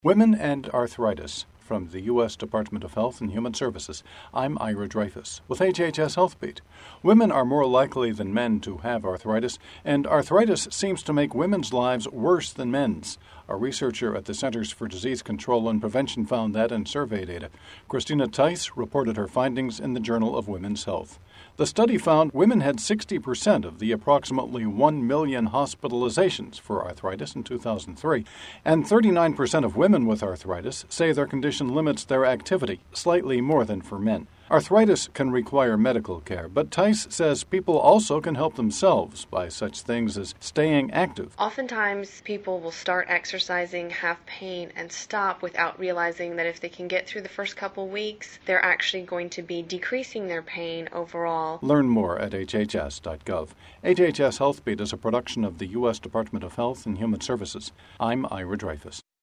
Women and Arthritis from the U.S. Department of Health and Human Services. I'm Ira Dreyfus with HHS Healthbeat. Women are more likely than men to have arthritis, and arthritis seems to make women's lives worse than men's. A researcher at the Centers for Disease Control and Prevention found that in survey data. Christina Tice reported her findings in the Journal of Women's Health. The study found women had 60% of the approximately 1 million hospitalizations for arthritis in 2003, and 39% of women with arthritis say their condition limits their activity, slightly more than for men. Arthritis can require medical care, but Tice says people also can help themselves by such things as staying active. Oftentimes, people will start exercising, have pain, and stop without realizing that if they can get through the first couple weeks, they're actually going to be decreasing their pain overall. Learn more at hhs.gov. HHS Healthbeat is a production of the U.S. Department of Health and Human Services. I'm Ira Dreyfus.